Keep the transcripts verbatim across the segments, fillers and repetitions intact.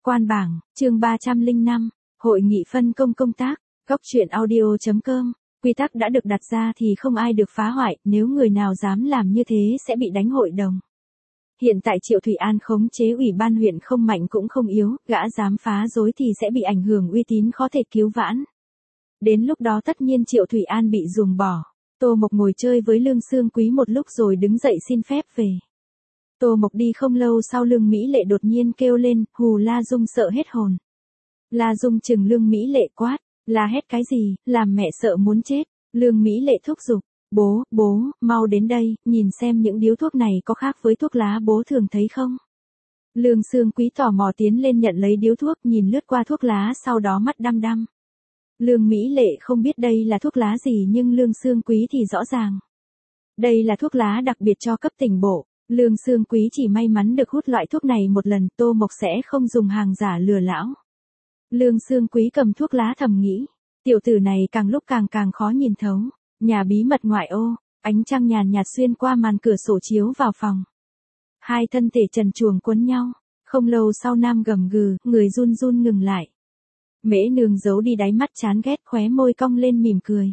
Quan bảng, chương ba trăm lẻ năm, Hội nghị phân công công tác, góc truyện audio.com, quy tắc đã được đặt ra thì không ai được phá hoại, nếu người nào dám làm như thế sẽ bị đánh hội đồng. Hiện tại Triệu Thủy An khống chế ủy ban huyện không mạnh cũng không yếu, gã dám phá rối thì sẽ bị ảnh hưởng uy tín khó thể cứu vãn. Đến lúc đó tất nhiên Triệu Thủy An bị ruồng bỏ. Tô Mộc ngồi chơi với Lương Xương Quý một lúc rồi đứng dậy xin phép về. Tô Mộc đi không lâu sau Lương Mỹ Lệ đột nhiên kêu lên, hù La Dung sợ hết hồn. La Dung chừng Lương Mỹ Lệ quát, la hét cái gì, làm mẹ sợ muốn chết. Lương Mỹ Lệ thúc giục, bố, bố, mau đến đây, nhìn xem những điếu thuốc này có khác với thuốc lá bố thường thấy không. Lương Xương Quý tò mò tiến lên nhận lấy điếu thuốc, nhìn lướt qua thuốc lá sau đó mắt đăm đăm. Lương Mỹ Lệ không biết đây là thuốc lá gì nhưng Lương Xương Quý thì rõ ràng. Đây là thuốc lá đặc biệt cho cấp tỉnh bộ. Lương Xương Quý chỉ may mắn được hút loại thuốc này một lần, Tô Mộc sẽ không dùng hàng giả lừa lão. Lương Xương Quý cầm thuốc lá thầm nghĩ, tiểu tử này càng lúc càng càng khó nhìn thấu. Nhà bí mật ngoại ô, ánh trăng nhàn nhạt xuyên qua màn cửa sổ chiếu vào phòng. Hai thân thể trần truồng quấn nhau, không lâu sau nam gầm gừ, người run run ngừng lại. Mễ Nương giấu đi đáy mắt chán ghét, khóe môi cong lên mỉm cười.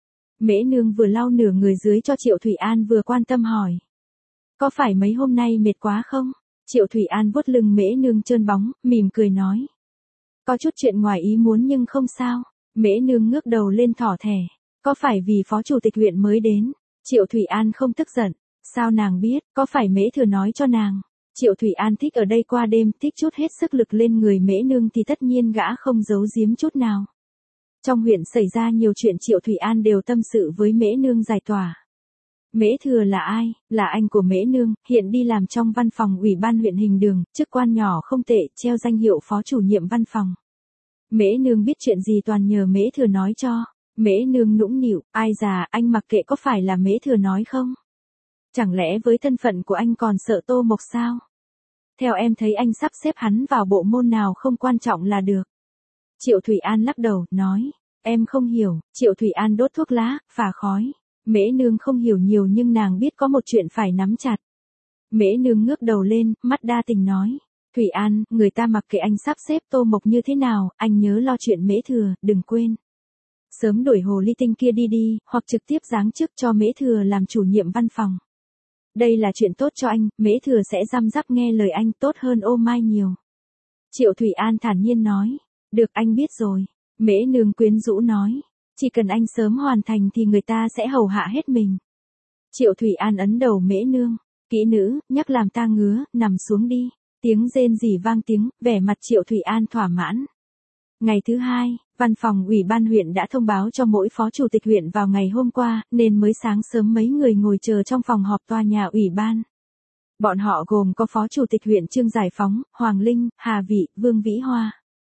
Mễ Nương vừa lau nửa người dưới cho Triệu Thủy An vừa quan tâm hỏi. Có phải mấy hôm nay mệt quá không? Triệu Thủy An vuốt lưng Mễ Nương trơn bóng, mỉm cười nói. Có chút chuyện ngoài ý muốn nhưng không sao. Mễ Nương ngước đầu lên thỏ thẻ. Có phải vì phó chủ tịch huyện mới đến? Triệu Thủy An không tức giận. Sao nàng biết, có phải Mễ Thừa nói cho nàng? Triệu Thủy An thích ở đây qua đêm, thích chút hết sức lực lên người Mễ Nương thì tất nhiên gã không giấu giếm chút nào. Trong huyện xảy ra nhiều chuyện Triệu Thủy An đều tâm sự với Mễ Nương giải tỏa. Mễ Thừa là ai? Là anh của Mễ Nương, hiện đi làm trong văn phòng ủy ban huyện Hình Đường, chức quan nhỏ không tệ, treo danh hiệu phó chủ nhiệm văn phòng. Mễ Nương biết chuyện gì toàn nhờ Mễ Thừa nói cho. Mễ Nương nũng nịu, ai già, anh mặc kệ có phải là Mễ Thừa nói không? Chẳng lẽ với thân phận của anh còn sợ Tô Mộc sao? Theo em thấy anh sắp xếp hắn vào bộ môn nào không quan trọng là được. Triệu Thủy An lắc đầu, nói, em không hiểu. Triệu Thủy An đốt thuốc lá, phả khói. Mễ Nương không hiểu nhiều nhưng nàng biết có một chuyện phải nắm chặt. Mễ Nương ngước đầu lên, mắt đa tình nói, Thủy An, người ta mặc kệ anh sắp xếp Tô Mộc như thế nào, anh nhớ lo chuyện Mễ Thừa, đừng quên. Sớm đuổi hồ ly tinh kia đi đi, hoặc trực tiếp giáng chức cho Mễ Thừa làm chủ nhiệm văn phòng. Đây là chuyện tốt cho anh, Mễ Thừa sẽ răm rắp nghe lời anh tốt hơn ô mai nhiều. Triệu Thủy An thản nhiên nói, được anh biết rồi. Mễ Nương quyến rũ nói, chỉ cần anh sớm hoàn thành thì người ta sẽ hầu hạ hết mình. Triệu Thủy An ấn đầu Mễ Nương, kỹ nữ, nhắc làm ta ngứa, nằm xuống đi. Tiếng rên rỉ vang tiếng, vẻ mặt Triệu Thủy An thỏa mãn. Ngày thứ hai, văn phòng ủy ban huyện đã thông báo cho mỗi phó chủ tịch huyện vào ngày hôm qua, nên mới sáng sớm mấy người ngồi chờ trong phòng họp tòa nhà ủy ban. Bọn họ gồm có phó chủ tịch huyện Trương Giải Phóng, Hoàng Linh, Hà Vị, Vương Vĩ Hoa.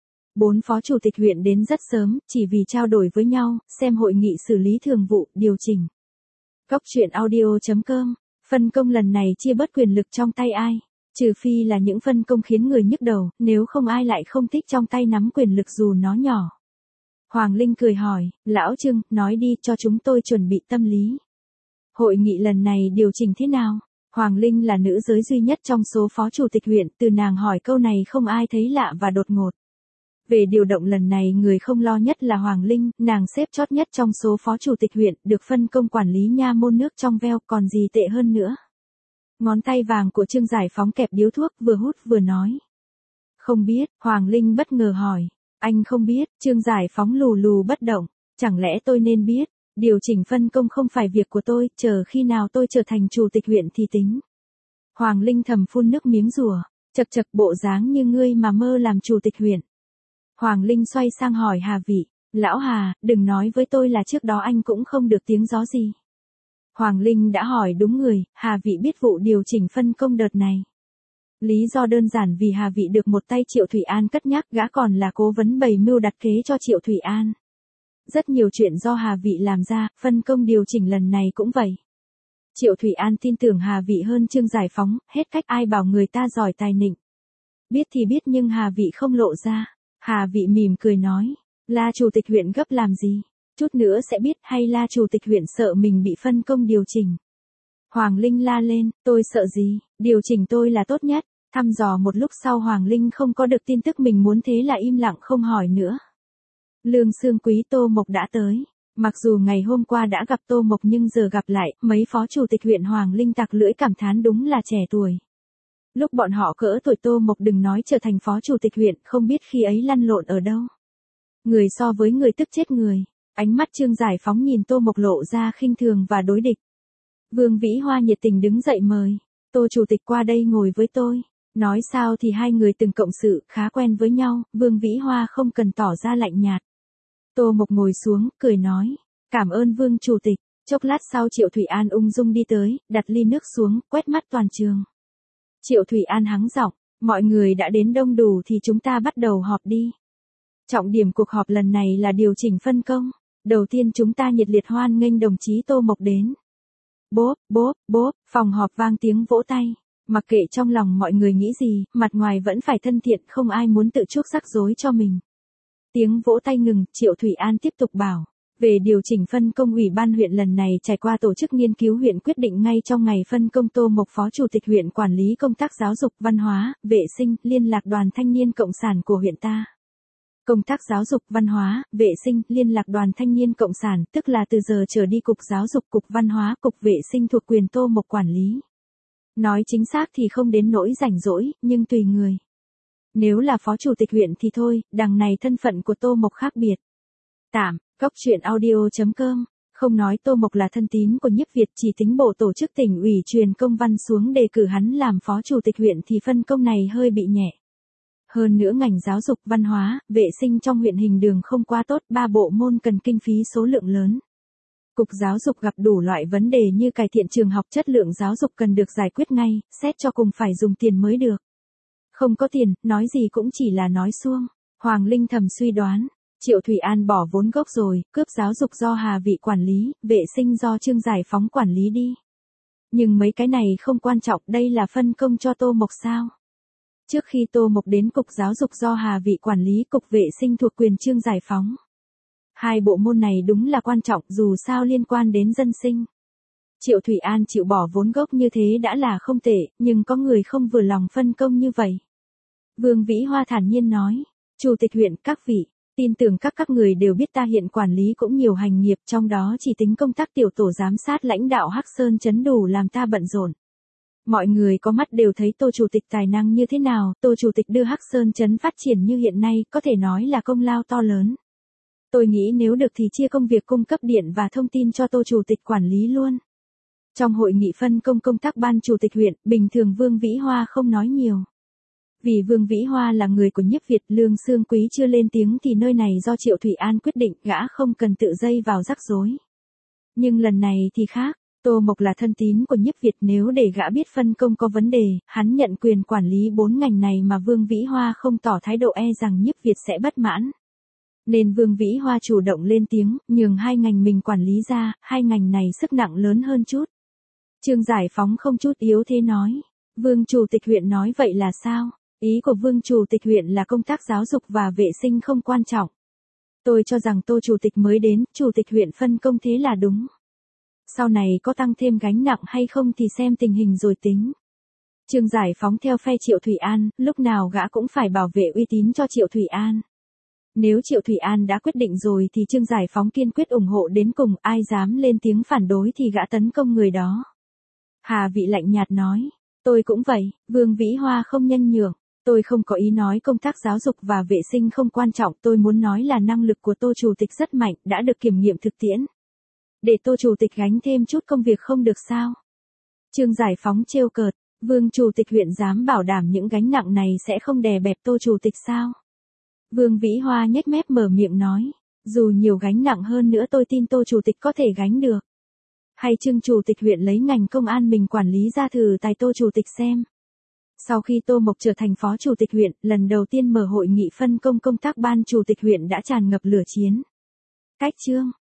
Bốn phó chủ tịch huyện đến rất sớm, chỉ vì trao đổi với nhau, xem hội nghị xử lý thường vụ, điều chỉnh. Góc truyện audio.com, phân công lần này chia bớt quyền lực trong tay ai? Trừ phi là những phân công khiến người nhức đầu, nếu không ai lại không thích trong tay nắm quyền lực dù nó nhỏ. Hoàng Linh cười hỏi, lão Trương, nói đi cho chúng tôi chuẩn bị tâm lý. Hội nghị lần này điều chỉnh thế nào? Hoàng Linh là nữ giới duy nhất trong số phó chủ tịch huyện, từ nàng hỏi câu này không ai thấy lạ và đột ngột. Về điều động lần này người không lo nhất là Hoàng Linh, nàng xếp chót nhất trong số phó chủ tịch huyện, được phân công quản lý nha môn nước trong veo, còn gì tệ hơn nữa. Ngón tay vàng của Trương Giải Phóng kẹp điếu thuốc, vừa hút vừa nói. Không biết, Hoàng Linh bất ngờ hỏi. Anh không biết, Trương Giải Phóng lù lù bất động. Chẳng lẽ tôi nên biết, điều chỉnh phân công không phải việc của tôi, chờ khi nào tôi trở thành chủ tịch huyện thì tính. Hoàng Linh thầm phun nước miếng rùa, chật chật bộ dáng như ngươi mà mơ làm chủ tịch huyện. Hoàng Linh xoay sang hỏi Hà Vị, lão Hà, đừng nói với tôi là trước đó anh cũng không được tiếng gió gì. Hoàng Linh đã hỏi đúng người, Hà Vị biết vụ điều chỉnh phân công đợt này. Lý do đơn giản vì Hà Vị được một tay Triệu Thủy An cất nhắc, gã còn là cố vấn bày mưu đặt kế cho Triệu Thủy An. Rất nhiều chuyện do Hà Vị làm ra, phân công điều chỉnh lần này cũng vậy. Triệu Thủy An tin tưởng Hà Vị hơn Trương Giải Phóng, hết cách ai bảo người ta giỏi tài nịnh. Biết thì biết nhưng Hà Vị không lộ ra. Hà Vị mỉm cười nói, là chủ tịch huyện gấp làm gì? Chút nữa sẽ biết, hay là chủ tịch huyện sợ mình bị phân công điều chỉnh. Hoàng Linh la lên, tôi sợ gì, điều chỉnh tôi là tốt nhất. Thăm dò một lúc sau Hoàng Linh không có được tin tức mình muốn, thế là im lặng không hỏi nữa. Lương Xương Quý Tô Mộc đã tới. Mặc dù ngày hôm qua đã gặp Tô Mộc nhưng giờ gặp lại, mấy phó chủ tịch huyện Hoàng Linh tặc lưỡi cảm thán đúng là trẻ tuổi. Lúc bọn họ cỡ tuổi Tô Mộc đừng nói trở thành phó chủ tịch huyện, không biết khi ấy lăn lộn ở đâu. Người so với người tức chết người. Ánh mắt Trương Giải Phóng nhìn Tô Mộc lộ ra khinh thường và đối địch. Vương Vĩ Hoa nhiệt tình đứng dậy mời. Tô chủ tịch qua đây ngồi với tôi. Nói sao thì hai người từng cộng sự, khá quen với nhau, Vương Vĩ Hoa không cần tỏ ra lạnh nhạt. Tô Mộc ngồi xuống, cười nói. Cảm ơn Vương chủ tịch. Chốc lát sau Triệu Thủy An ung dung đi tới, đặt ly nước xuống, quét mắt toàn trường. Triệu Thủy An hắng giọng, mọi người đã đến đông đủ thì chúng ta bắt đầu họp đi. Trọng điểm cuộc họp lần này là điều chỉnh phân công. Đầu tiên chúng ta nhiệt liệt hoan nghênh đồng chí Tô Mộc đến. Bốp, bốp, bốp, phòng họp vang tiếng vỗ tay. Mặc kệ trong lòng mọi người nghĩ gì, mặt ngoài vẫn phải thân thiện, không ai muốn tự chuốc rắc rối cho mình. Tiếng vỗ tay ngừng, Triệu Thủy An tiếp tục bảo. Về điều chỉnh phân công, ủy ban huyện lần này trải qua tổ chức nghiên cứu huyện quyết định ngay trong ngày phân công Tô Mộc phó chủ tịch huyện quản lý công tác giáo dục, văn hóa, vệ sinh, liên lạc đoàn thanh niên cộng sản của huyện ta. Công tác giáo dục, văn hóa, vệ sinh, liên lạc đoàn thanh niên cộng sản, tức là từ giờ trở đi cục giáo dục, cục văn hóa, cục vệ sinh thuộc quyền Tô Mộc quản lý. Nói chính xác thì không đến nỗi rảnh rỗi, nhưng tùy người. Nếu là phó chủ tịch huyện thì thôi, đằng này thân phận của Tô Mộc khác biệt. Tạm, Góc truyện audio chấm com, không nói Tô Mộc là thân tín của Nhiếp Việt, chỉ tính bộ tổ chức tỉnh ủy truyền công văn xuống đề cử hắn làm phó chủ tịch huyện thì phân công này hơi bị nhẹ. Hơn nữa ngành giáo dục, văn hóa, vệ sinh trong huyện hình đường không quá tốt, ba bộ môn cần kinh phí số lượng lớn. Cục giáo dục gặp đủ loại vấn đề như cải thiện trường học, chất lượng giáo dục cần được giải quyết ngay, xét cho cùng phải dùng tiền mới được. Không có tiền, nói gì cũng chỉ là nói suông. Hoàng Linh thầm suy đoán, Triệu Thủy An bỏ vốn gốc rồi, cướp giáo dục do Hà Vị quản lý, vệ sinh do Trương Giải Phóng quản lý đi. Nhưng mấy cái này không quan trọng, đây là phân công cho Tô Mộc sao? Trước khi Tô Mộc đến cục giáo dục do Hà Vị quản lý, cục vệ sinh thuộc quyền Trương Giải Phóng. Hai bộ môn này đúng là quan trọng, dù sao liên quan đến dân sinh. Triệu Thủy An chịu bỏ vốn gốc như thế đã là không tệ, nhưng có người không vừa lòng phân công như vậy. Vương Vĩ Hoa thản nhiên nói, Chủ tịch huyện, các vị, tin tưởng các các người đều biết ta hiện quản lý cũng nhiều hành nghiệp, trong đó chỉ tính công tác tiểu tổ giám sát lãnh đạo Hắc Sơn Trấn đủ làm ta bận rộn. Mọi người có mắt đều thấy Tô Chủ tịch tài năng như thế nào, Tô Chủ tịch đưa Hắc Sơn Trấn phát triển như hiện nay, có thể nói là công lao to lớn. Tôi nghĩ nếu được thì chia công việc cung cấp điện và thông tin cho Tô Chủ tịch quản lý luôn. Trong hội nghị phân công công tác ban chủ tịch huyện, bình thường Vương Vĩ Hoa không nói nhiều. Vì Vương Vĩ Hoa là người của Nhiếp Việt, Lương Xương Quý chưa lên tiếng thì nơi này do Triệu Thủy An quyết định, gã không cần tự dây vào rắc rối. Nhưng lần này thì khác, Tô Mộc là thân tín của Nhiếp Việt, nếu để gã biết phân công có vấn đề, hắn nhận quyền quản lý bốn ngành này mà Vương Vĩ Hoa không tỏ thái độ e rằng Nhiếp Việt sẽ bất mãn. Nên Vương Vĩ Hoa chủ động lên tiếng, nhường hai ngành mình quản lý ra, hai ngành này sức nặng lớn hơn chút. Trương Giải Phóng không chút yếu thế nói, Vương Chủ tịch huyện nói vậy là sao? Ý của Vương Chủ tịch huyện là công tác giáo dục và vệ sinh không quan trọng. Tôi cho rằng Tô Chủ tịch mới đến, Chủ tịch huyện phân công thế là đúng. Sau này có tăng thêm gánh nặng hay không thì xem tình hình rồi tính. Trương Giải Phóng theo phe Triệu Thủy An, lúc nào gã cũng phải bảo vệ uy tín cho Triệu Thủy An. Nếu Triệu Thủy An đã quyết định rồi thì Trương Giải Phóng kiên quyết ủng hộ đến cùng, ai dám lên tiếng phản đối thì gã tấn công người đó. Hà Vị lạnh nhạt nói, tôi cũng vậy, Vương Vĩ Hoa không nhân nhượng, tôi không có ý nói công tác giáo dục và vệ sinh không quan trọng, tôi muốn nói là năng lực của Tô Chủ tịch rất mạnh, đã được kiểm nghiệm thực tiễn. Để Tô Chủ tịch gánh thêm chút công việc không được sao? Trương Giải Phóng trêu cợt, Vương Chủ tịch huyện dám bảo đảm những gánh nặng này sẽ không đè bẹp Tô Chủ tịch sao? Vương Vĩ Hoa nhếch mép mở miệng nói, dù nhiều gánh nặng hơn nữa tôi tin Tô Chủ tịch có thể gánh được. Hay Trương Chủ tịch huyện lấy ngành công an mình quản lý ra thử tài Tô Chủ tịch xem. Sau khi Tô Mộc trở thành phó chủ tịch huyện, lần đầu tiên mở hội nghị phân công công tác ban chủ tịch huyện đã tràn ngập lửa chiến. Cách chương